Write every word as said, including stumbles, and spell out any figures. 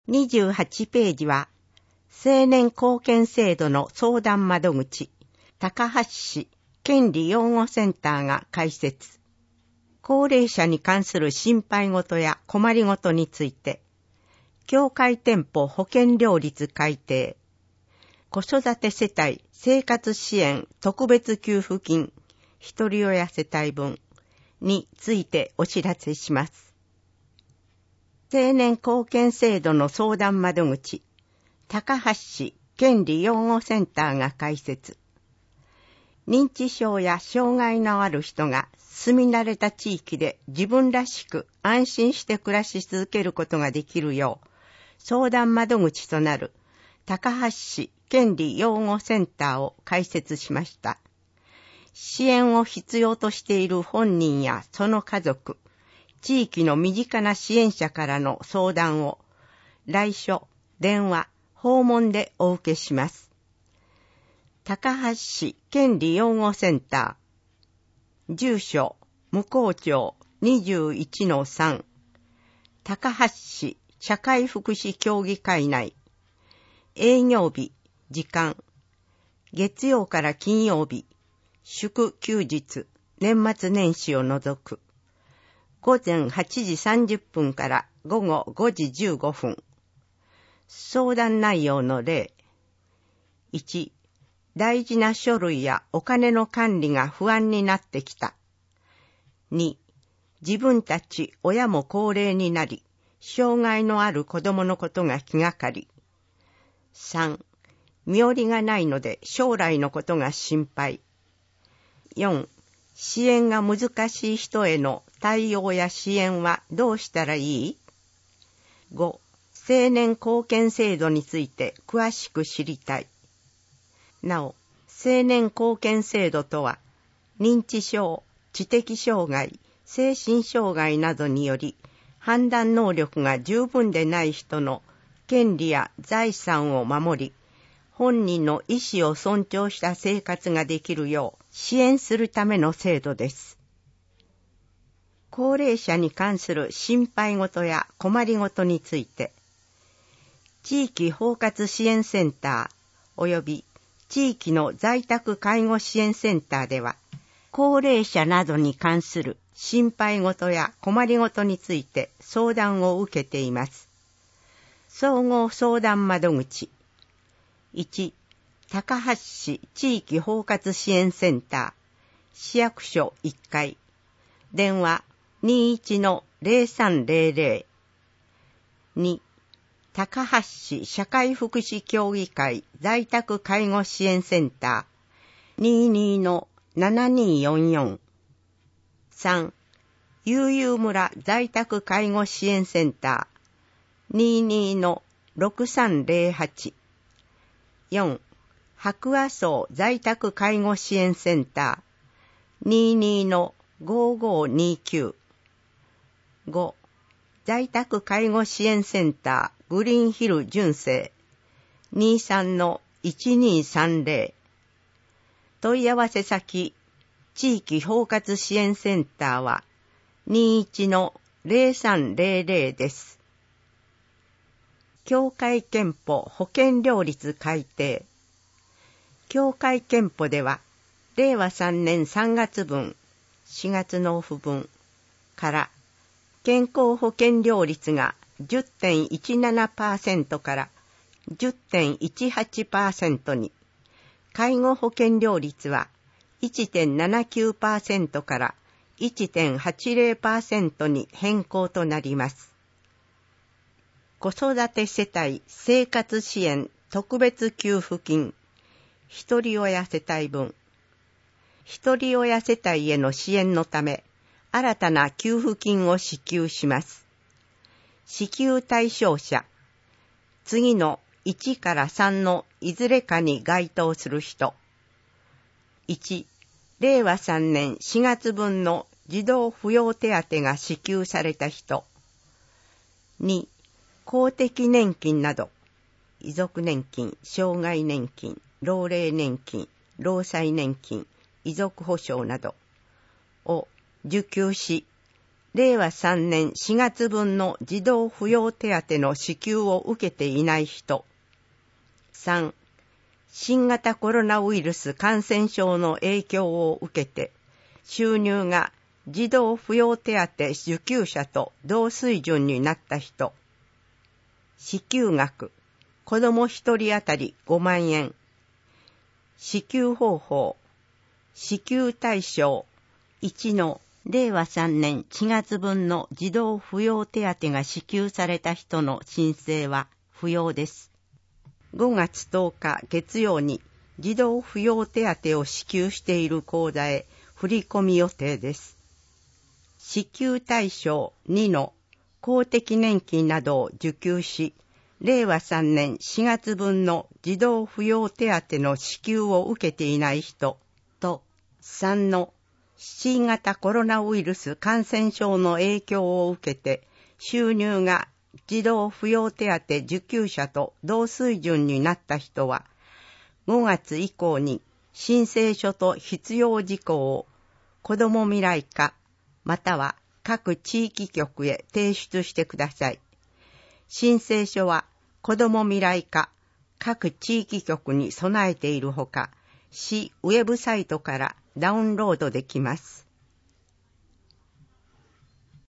にじゅうはちページは、青年貢献制度の相談窓口、高橋市権利擁護センターが開設。高齢者に関する心配事や困り事について、協会店舗保険料率改定、子育て世帯生活支援特別給付金一人親世帯分についてお知らせします。青年貢献制度の相談窓口、高橋市権利擁護センターが開設。認知症や障害のある人が住み慣れた地域で自分らしく安心して暮らし続けることができるよう、相談窓口となる高橋市権利擁護センターを開設しました。支援を必要としている本人やその家族、地域の身近な支援者からの相談を来所、電話、訪問でお受けします。高橋市権利擁護センター、住所、向こう町 にじゅういちのさん、高橋市社会福祉協議会内、営業日、時間、月曜から金曜日、祝休日、年末年始を除く、午前はちじさんじゅっぷんから午後ごじじゅうごふん。相談内容の例。いち、大事な書類やお金の管理が不安になってきた。に、自分たち親も高齢になり、障害のある子供のことが気がかり。さん、身寄りがないので将来のことが心配。よん、支援が難しい人への対応や支援はどうしたらいい？ご、青年貢献制度について詳しく知りたい。なお、青年貢献制度とは、認知症、知的障害、精神障害などにより、判断能力が十分でない人の権利や財産を守り、本人の意思を尊重した生活ができるよう支援するための制度です。高齢者に関する心配事や困り事について、地域包括支援センター及び地域の在宅介護支援センターでは、高齢者などに関する心配事や困り事について相談を受けています。総合相談窓口。いち、高橋市地域包括支援センター、市役所いっかい、電話 にじゅういちのゼロさんゼロゼロ。に、高橋市社会福祉協議会在宅介護支援センター にじゅうにのななによんよん。さん、悠々村在宅介護支援センター にじゅうにのろくさんゼロはち。よん、白亜荘在宅介護支援センター にじゅうにのごごにきゅう。ご、在宅介護支援センターグリーンヒル純正 にじゅうさんのいちにさんゼロ。問い合わせ先地域包括支援センターは にじゅういちのゼロさんゼロゼロ です。協会憲法保険料率改定。協会憲法では、れいわさんねんさんがつ分、しがつ納付分から、健康保険料率が じゅってんいちななパーセント から じゅってんいちはちパーセント に、介護保険料率は いってんななきゅうパーセント から いってんはちゼロパーセント に変更となります。子育て世帯生活支援特別給付金一人親世帯分。一人親世帯への支援のため、新たな給付金を支給します。支給対象者、次のいちからさんのいずれかに該当する人。いち、れいわさんねんしがつ分の児童扶養手当が支給された人。に、公的年金など、遺族年金、障害年金、老齢年金、労災年金、遺族保障などを受給し、 れいわさんねんしがつぶんの児童扶養手当の支給を受けていない人。さん、新型コロナウイルス感染症の影響を受けて、収入が児童扶養手当受給者と同水準になった人。支給額、子どもひとり当たりごまんえん。支給方法、支給対象、いちのれいわさんねんしがつぶんの児童扶養手当が支給された人の申請は不要です。ごがつとおか月曜に児童扶養手当を支給している口座へ振り込み予定です。支給対象にの公的年金などを受給し、れいわさんねんしがつぶんの児童扶養手当の支給を受けていない人と、さんの新型コロナウイルス感染症の影響を受けて収入が児童扶養手当受給者と同水準になった人は、ごがつ以降に申請書と必要事項を子ども未来課または各地域局へ提出してください。申請書は子ども未来課各地域局に備えているほか、市ウェブサイトからダウンロードできます。